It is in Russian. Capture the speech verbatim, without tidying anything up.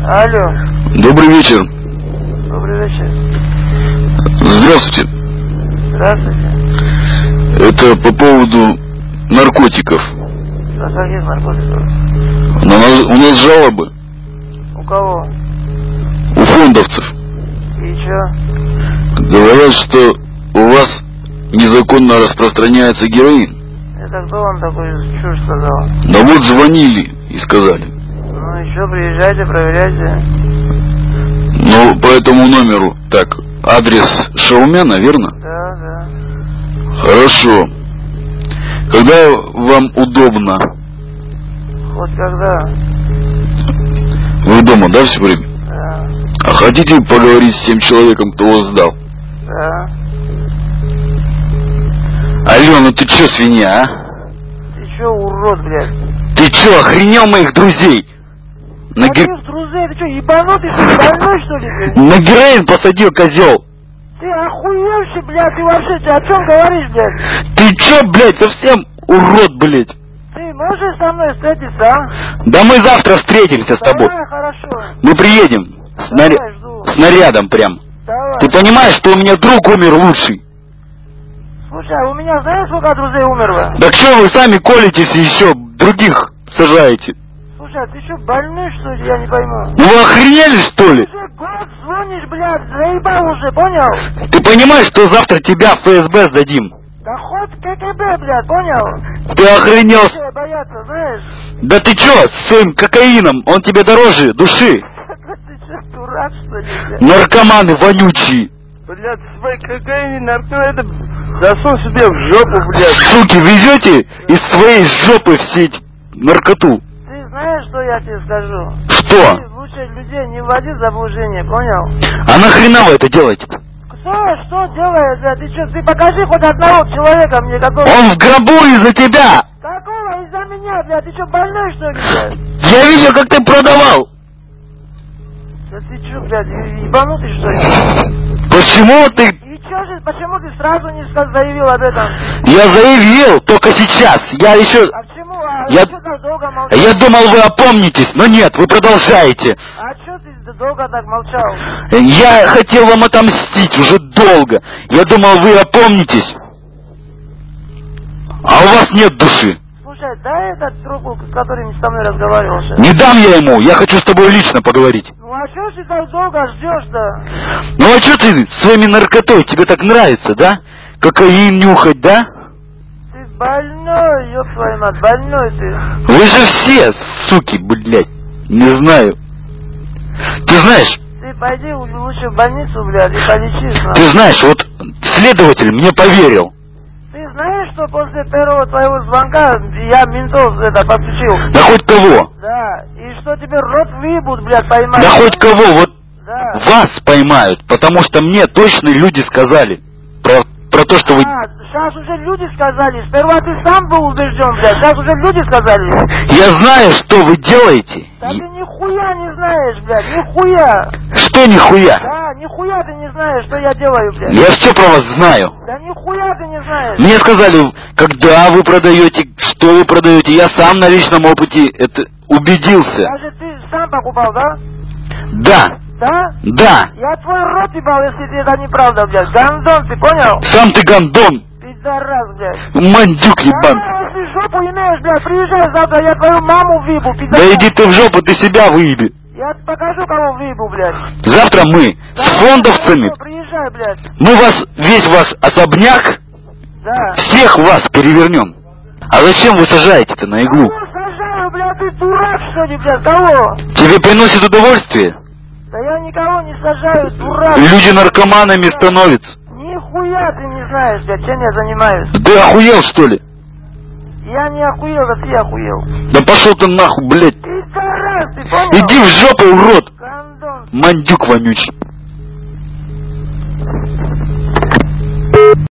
Алло. Добрый вечер. Добрый вечер. Здравствуйте. Здравствуйте. Это по поводу наркотиков. А каких наркотиков? У нас, у нас жалобы. У кого? У фондовцев. И чё? Говорят, что у вас незаконно распространяется героин. Это кто вам такой чушь сказал? Да вот звонили и сказали. Ну еще приезжайте, проверяйте. Ну, по этому номеру. Так, адрес Шаумяна, верно? Да, да. Хорошо. Когда вам удобно? Хоть когда? Вы дома, да, все время? Да. А хотите поговорить с тем человеком, кто вас сдал? Да. Алло, ну ты чё, свинья, а? Ты чё, урод, блядь? Ты чё, охренел моих друзей? На гер... Каких друзей? Ты чё, ебанутый, что ли, больной, что ли, блядь? На героин посадил, козел. Ты охуевший, блядь, ты вообще, ты о чем говоришь, блядь? Ты чё, блядь, совсем урод, блядь? Ты можешь со мной встретиться, а? Да мы завтра встретимся с тобой. Давай, хорошо. Мы приедем. Снаря... Давай, жду. Снарядом прям. Давай. Ты понимаешь, что у меня друг умер лучший? Слушай, а у меня знаешь, сколько друзей умерло? Так что вы сами колитесь и еще других сажаете? Слушай, а ты что, больной, что ли? Я не пойму. Ну вы охренели, что ли? Ты уже год звонишь, блядь, заебал уже, понял? Ты понимаешь, что завтра тебя в ФСБ сдадим? Да хоть КГБ, блядь, понял? Ты охренел? Все боятся, знаешь? Да ты чё, с своим кокаином, он тебе дороже души. Ты что, дурак, что ли, блядь? Наркоманы вонючие. Блядь, свой кокаин, нарко, это засунь себе в жопу, блядь. Суки, везете из своей жопы все эти наркоту. Ты знаешь, что я тебе скажу? Что? Ты лучше людей не вводи в заблуждение, понял? А нахрена вы это делаете-то? Кто, что делает, блядь? Ты что, ты покажи хоть одного человека мне, который... Он в гробу из-за тебя. Какого из-за меня, блядь? Ты что, больной, что ли, блядь? Я видел, как ты продавал. Да ты что, блядь, е- ебанутый, что ли? Почему ты... И чё же, почему ты сразу не ска- заявил об этом? Я заявил только сейчас. Я еще... А почему? А Я... чё так долго молчал? Я думал, вы опомнитесь, но нет, вы продолжаете. А чё ты долго так молчал? Я хотел вам отомстить уже долго. Я думал, вы опомнитесь. А у вас нет души. Слушай, дай этот трубку, с которым со мной разговаривал сейчас. Не дам я ему, я хочу с тобой лично поговорить. Ну а чё ты так долго ждешь-то? Ну а что ты своими наркотой, тебе так нравится, да? Кокаин нюхать, да? Ты больной, ёб твою мать, больной ты. Вы же все, суки, блядь, не знаю. Ты знаешь, Ты пойди лучше в больницу, блядь, и полечись. ты знаешь, вот следователь мне поверил. Ты знаешь, что после первого твоего звонка я ментов это подключил? Да хоть кого, Да, и что тебе рот выебут, блядь, поймать? да хоть кого, вот Да. вас поймают, потому что мне точно люди сказали про, про то, что вы... А, сейчас уже люди сказали. Сперва ты сам был убежден, блядь, сейчас уже люди сказали. Я знаю, что вы делаете. Да И- ты нихуя не знаешь, блядь, нихуя. Что нихуя? Да, нихуя ты не знаешь, что я делаю, блядь. Я все про вас знаю. Да нихуя ты не знаешь. Мне сказали, когда вы продаете, что вы продаете. Я сам на личном опыте это убедился. Даже ты сам покупал, да? Да, Да? да. Я твой рот ебал, если ты это неправда, блядь. Гандон, ты понял? Сам ты гандон, Пидорас, блядь. мандюк ебан. Да, если жопу имеешь, блядь, приезжай завтра, я твою маму выебу, Да пидорас. иди ты в жопу, ты себя выеби. Я покажу, кого выебу, блядь. Завтра мы Да, с фондовцами, хорошо, приезжай, блядь. мы вас, весь ваш особняк, Да. всех вас перевернем. А зачем вы сажаете-то на иглу? Кого сажаю, блядь, ты дурак, что ли, блядь, кого? Тебе приносит удовольствие? Да я никого не сажаю, дурак. Люди наркоманами становятся. Нихуя ты не знаешь, блядь, чем я занимаюсь. Ты охуел, что ли? Я не охуел, а ты охуел. Да пошел ты нахуй, блядь. Пидорас, ты понял? Иди в жопу, урод. Гандон. Мандюк вонючий.